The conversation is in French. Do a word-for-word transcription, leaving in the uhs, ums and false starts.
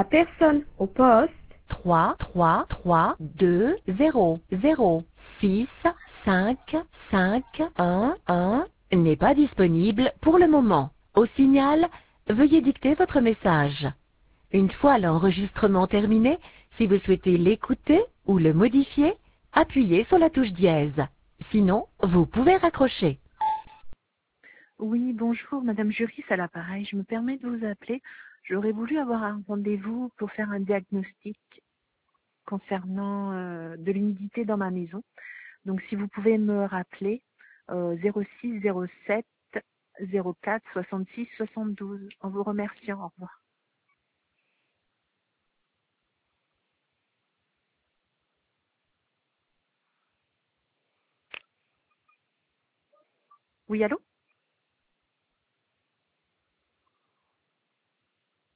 personne au poste trois, trois, trois, deux, zéro, zéro, six, cinq, cinq, un, un n'est pas disponible pour le moment. Au signal, veuillez dicter votre message. Une fois l'enregistrement terminé, si vous souhaitez l'écouter ou le modifier, appuyez sur la touche dièse. Sinon, vous pouvez raccrocher. Oui, bonjour, Madame Juris à l'appareil. Je me permets de vous appeler. J'aurais voulu avoir un rendez-vous pour faire un diagnostic concernant euh, de l'humidité dans ma maison. Donc, si vous pouvez me rappeler, euh, zéro six zéro sept zéro quatre soixante-six soixante-douze. En vous remerciant. Au revoir. Oui, allô?